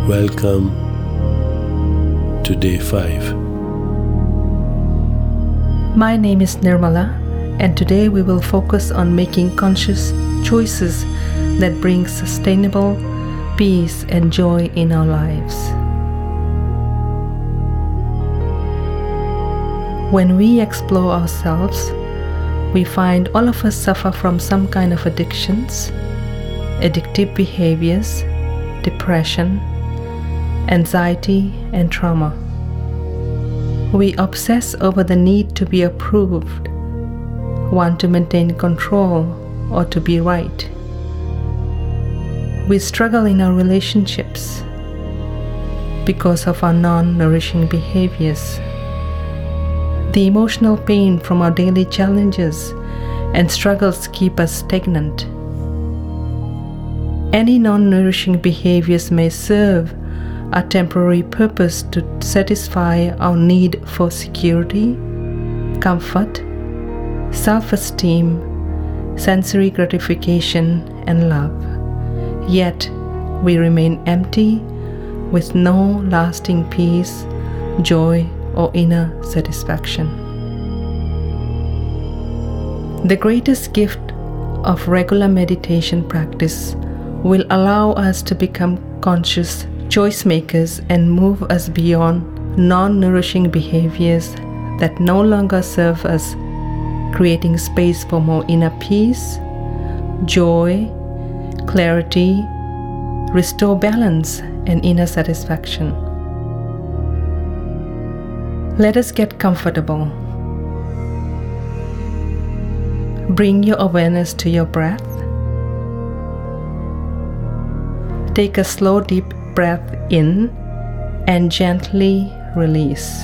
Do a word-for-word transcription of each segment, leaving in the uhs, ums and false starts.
Welcome to day five. My name is Nirmala, and today we will focus on making conscious choices that bring sustainable peace and joy in our lives. When we explore ourselves, we find all of us suffer from some kind of addictions, addictive behaviors, depression, anxiety, and trauma. We obsess over the need to be approved, want to maintain control, or to be right. We struggle in our relationships because of our non-nourishing behaviors. The emotional pain from our daily challenges and struggles keep us stagnant. Any non-nourishing behaviors may serve a temporary purpose to satisfy our need for security, comfort, self-esteem, sensory gratification, and love. Yet, we remain empty with no lasting peace, joy, or inner satisfaction. The greatest gift of regular meditation practice will allow us to become conscious choice makers and move us beyond non-nourishing behaviors that no longer serve us, creating space for more inner peace, joy, clarity, restore balance, and inner satisfaction. Let us get comfortable. Bring your awareness to your breath. Take a slow, deep breath in and gently release.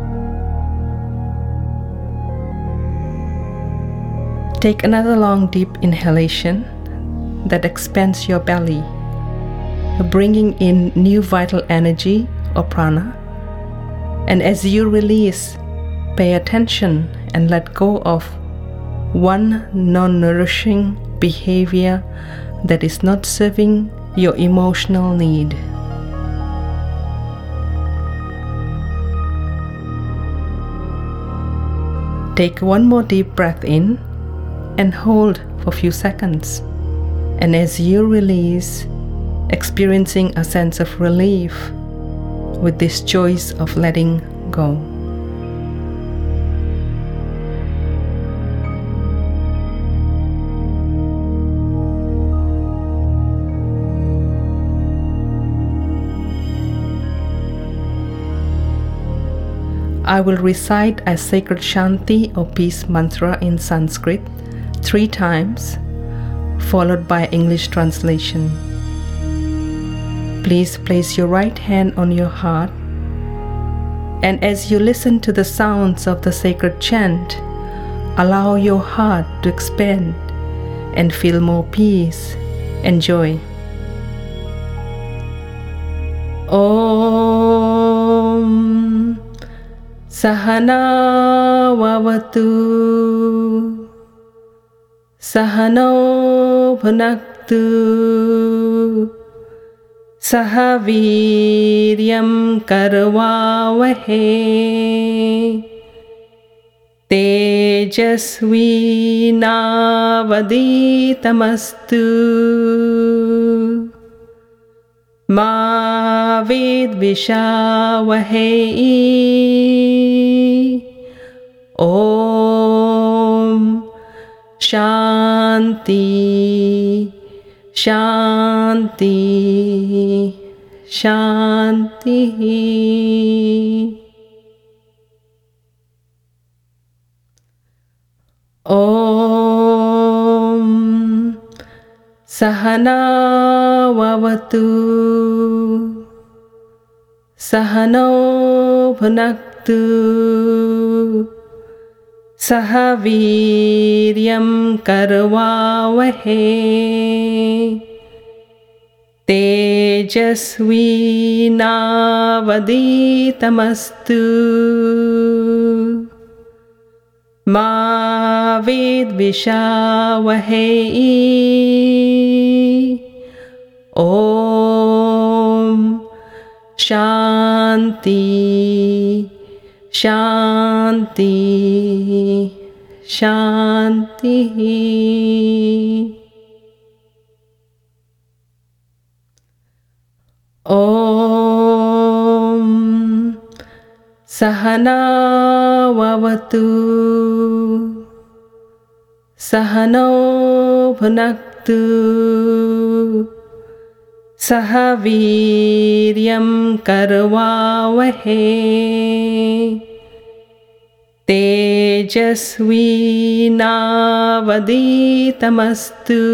Take another long, deep inhalation that expands your belly, bringing in new vital energy or prana. And as you release, pay attention and let go of one non-nourishing behavior that is not serving your emotional need. Take one more deep breath in and hold for a few seconds. And as you release, experiencing a sense of relief with this choice of letting go. I will recite a sacred Shanti or peace mantra in Sanskrit three times, followed by English translation. Please place your right hand on your heart, and as you listen to the sounds of the sacred chant, allow your heart to expand and feel more peace and joy. Om Sahana Vavatu Sahano Bhunaktu Sahaviryam Karvavahe Tejasvi Navaditamastu Ma Vidvishavahe. Om Shanti Shanti Shanti. Om Sahana Vavatu Sahano Bhunaktu Sahaviryam Karvavahe Tejasvi Navaditamastu Ma Vidvishavahe. Om Shanti, Shanti, Shanti. Om Sahana Vavatu, Sahano Bhunaktu, Sahaviryam Karvavahe, Tejasvi Navaditamastu,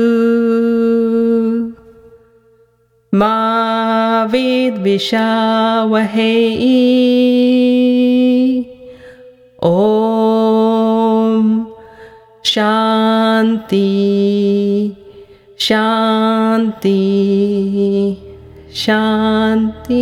Ma Vidvishavahe. Om Shanti, Shanti, Shanti.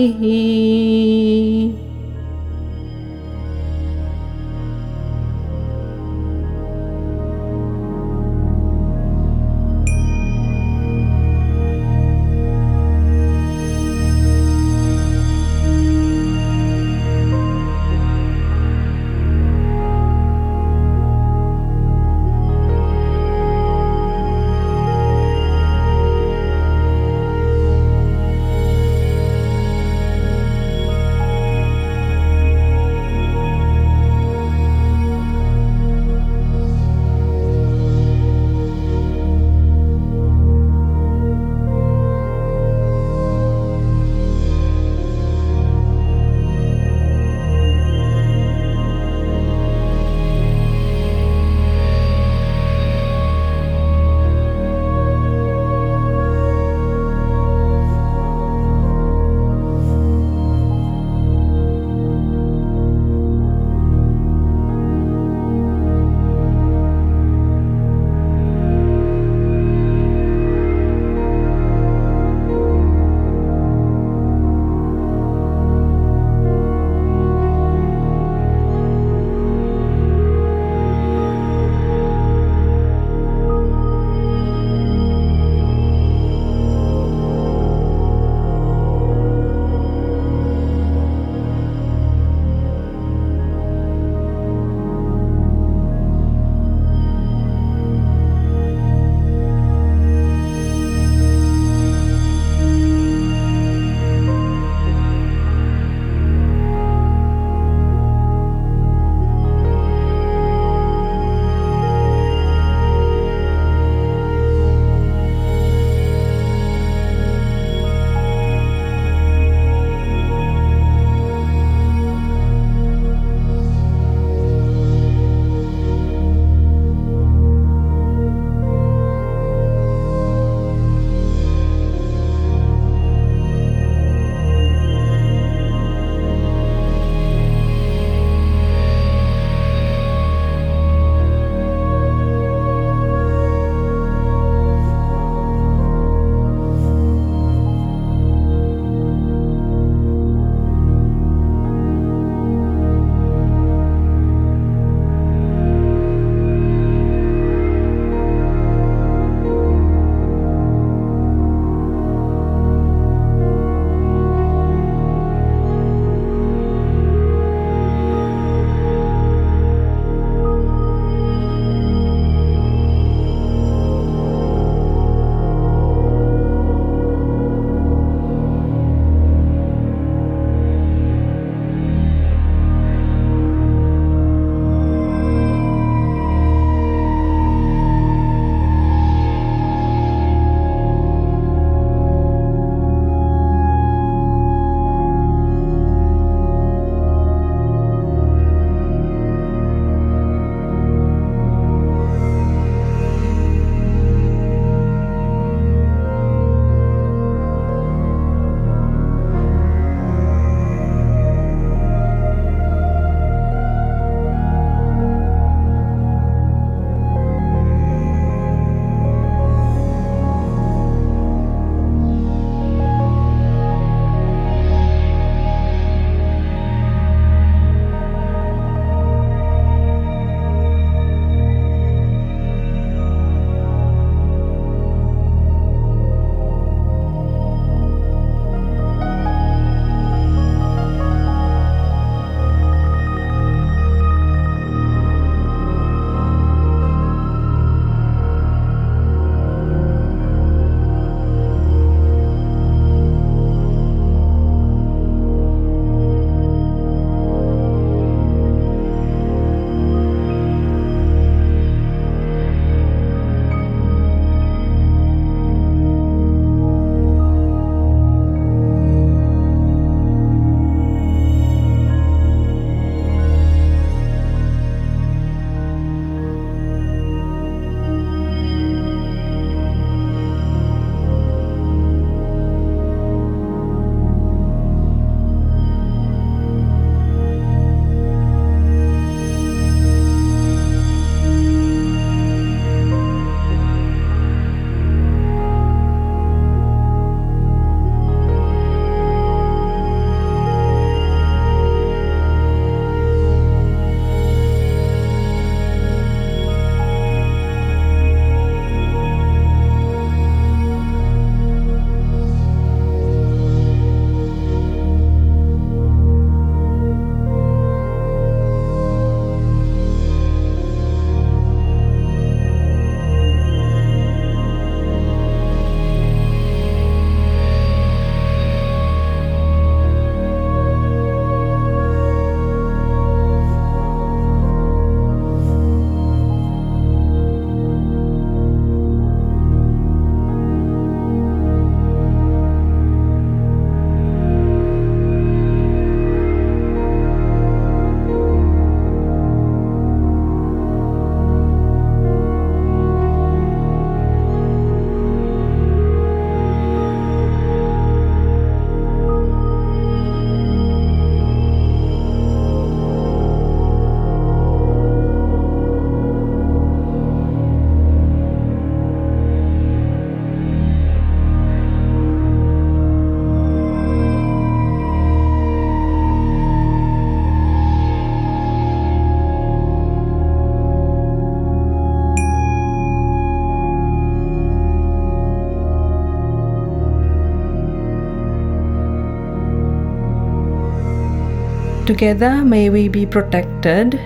Together may we be protected.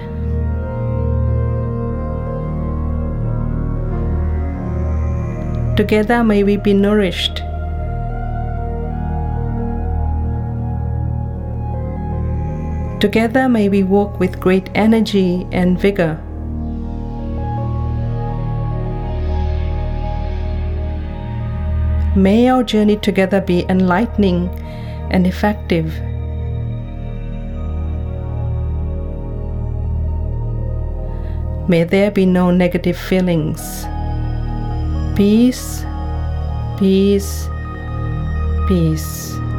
Together may we be nourished. Together may we walk with great energy and vigor. May our journey together be enlightening and effective. May there be no negative feelings. Peace, peace, peace.